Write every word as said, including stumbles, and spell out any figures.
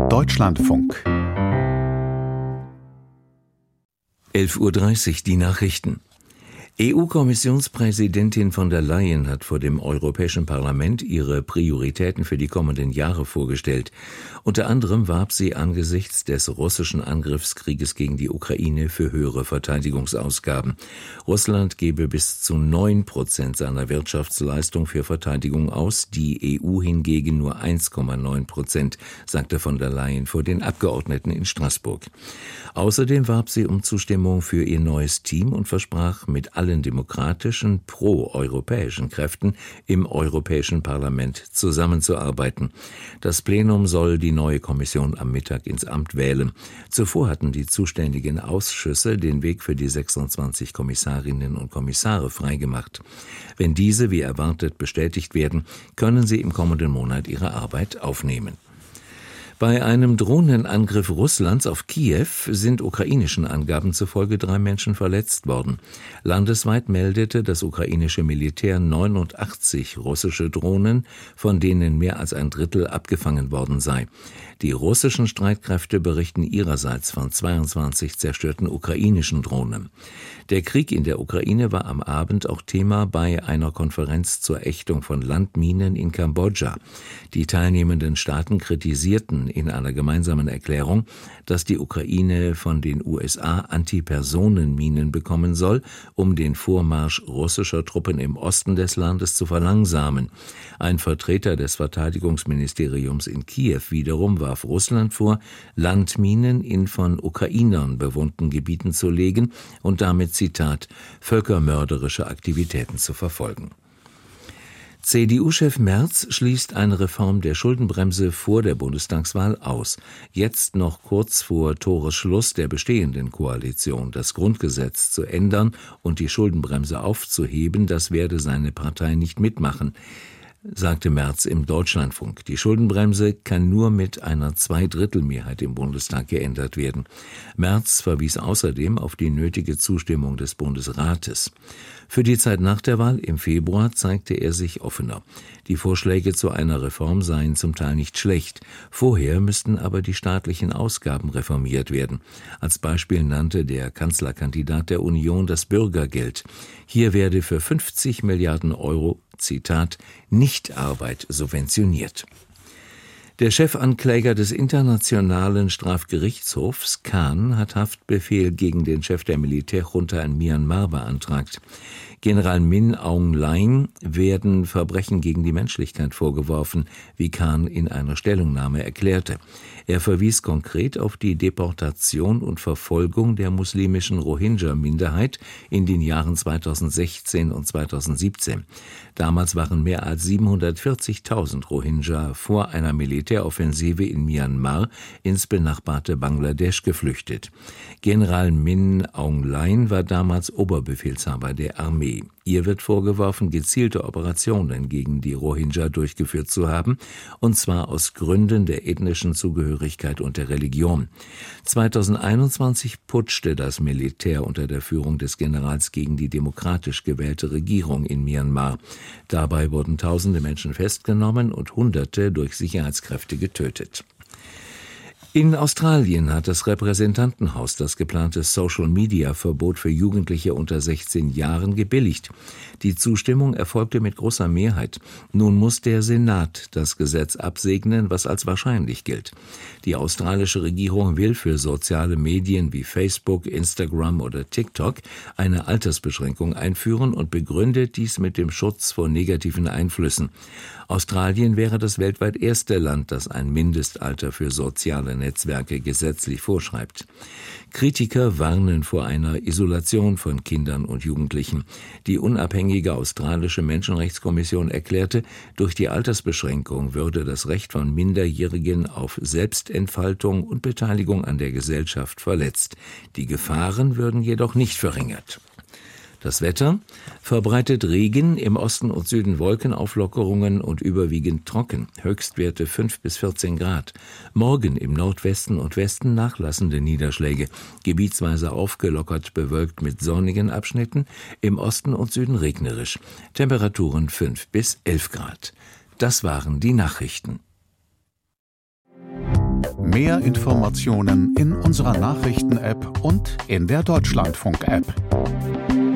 Deutschlandfunk. elf Uhr dreißig, die Nachrichten. E U-Kommissionspräsidentin von der Leyen hat vor dem Europäischen Parlament ihre Prioritäten für die kommenden Jahre vorgestellt. Unter anderem warb sie angesichts des russischen Angriffskrieges gegen die Ukraine für höhere Verteidigungsausgaben. Russland gebe bis zu neun Prozent seiner Wirtschaftsleistung für Verteidigung aus, die E U hingegen nur eins Komma neun Prozent, sagte von der Leyen vor den Abgeordneten in Straßburg. Außerdem warb sie um Zustimmung für ihr neues Team und versprach, mit allen demokratischen, pro-europäischen Kräften im Europäischen Parlament zusammenzuarbeiten. Das Plenum soll die neue Kommission am Mittag ins Amt wählen. Zuvor hatten die zuständigen Ausschüsse den Weg für die sechsundzwanzig Kommissarinnen und Kommissare freigemacht. Wenn diese, wie erwartet, bestätigt werden, können sie im kommenden Monat ihre Arbeit aufnehmen. Bei einem Drohnenangriff Russlands auf Kiew sind ukrainischen Angaben zufolge drei Menschen verletzt worden. Landesweit meldete das ukrainische Militär neunundachtzig russische Drohnen, von denen mehr als ein Drittel abgefangen worden sei. Die russischen Streitkräfte berichten ihrerseits von zweiundzwanzig zerstörten ukrainischen Drohnen. Der Krieg in der Ukraine war am Abend auch Thema bei einer Konferenz zur Ächtung von Landminen in Kambodscha. Die teilnehmenden Staaten kritisierten in einer gemeinsamen Erklärung, dass die Ukraine von den U S A Antipersonenminen bekommen soll, um den Vormarsch russischer Truppen im Osten des Landes zu verlangsamen. Ein Vertreter des Verteidigungsministeriums in Kiew wiederum warf Russland vor, Landminen in von Ukrainern bewohnten Gebieten zu legen und damit, Zitat, völkermörderische Aktivitäten zu verfolgen. C D U-Chef Merz schließt eine Reform der Schuldenbremse vor der Bundestagswahl aus. Jetzt noch kurz vor Toresschluss der bestehenden Koalition das Grundgesetz zu ändern und die Schuldenbremse aufzuheben, das werde seine Partei nicht mitmachen, sagte Merz im Deutschlandfunk. Die Schuldenbremse kann nur mit einer Zweidrittelmehrheit im Bundestag geändert werden. Merz verwies außerdem auf die nötige Zustimmung des Bundesrates. Für die Zeit nach der Wahl im Februar zeigte er sich offener. Die Vorschläge zu einer Reform seien zum Teil nicht schlecht. Vorher müssten aber die staatlichen Ausgaben reformiert werden. Als Beispiel nannte der Kanzlerkandidat der Union das Bürgergeld. Hier werde für fünfzig Milliarden Euro, Zitat, Nichtarbeit subventioniert. Der Chefankläger des Internationalen Strafgerichtshofs, Khan, hat Haftbefehl gegen den Chef der Militärjunta in Myanmar beantragt. General Min Aung Hlaing werden Verbrechen gegen die Menschlichkeit vorgeworfen, wie Khan in einer Stellungnahme erklärte. Er verwies konkret auf die Deportation und Verfolgung der muslimischen Rohingya-Minderheit in den Jahren zweitausendsechzehn und zweitausendsiebzehn. Damals waren mehr als siebenhundertvierzigtausend Rohingya vor einer Militäroffensive in Myanmar ins benachbarte Bangladesch geflüchtet. General Min Aung Hlaing war damals Oberbefehlshaber der Armee. Ihr wird vorgeworfen, gezielte Operationen gegen die Rohingya durchgeführt zu haben, und zwar aus Gründen der ethnischen Zugehörigkeit und der Religion. zweitausendeinundzwanzig putschte das Militär unter der Führung des Generals gegen die demokratisch gewählte Regierung in Myanmar. Dabei wurden tausende Menschen festgenommen und Hunderte durch Sicherheitskräfte getötet. In Australien hat das Repräsentantenhaus das geplante Social-Media-Verbot für Jugendliche unter sechzehn Jahren gebilligt. Die Zustimmung erfolgte mit großer Mehrheit. Nun muss der Senat das Gesetz absegnen, was als wahrscheinlich gilt. Die australische Regierung will für soziale Medien wie Facebook, Instagram oder TikTok eine Altersbeschränkung einführen und begründet dies mit dem Schutz vor negativen Einflüssen. Australien wäre das weltweit erste Land, das ein Mindestalter für soziale Netzwerke gesetzlich vorschreibt. Kritiker warnen vor einer Isolation von Kindern und Jugendlichen. Die unabhängige australische Menschenrechtskommission erklärte, durch die Altersbeschränkung würde das Recht von Minderjährigen auf Selbstentfaltung und Beteiligung an der Gesellschaft verletzt. Die Gefahren würden jedoch nicht verringert. Das Wetter: verbreitet Regen, im Osten und Süden Wolkenauflockerungen und überwiegend trocken. Höchstwerte fünf bis vierzehn Grad. Morgen im Nordwesten und Westen nachlassende Niederschläge. Gebietsweise aufgelockert bewölkt mit sonnigen Abschnitten. Im Osten und Süden regnerisch. Temperaturen fünf bis elf Grad. Das waren die Nachrichten. Mehr Informationen in unserer Nachrichten-App und in der Deutschlandfunk-App.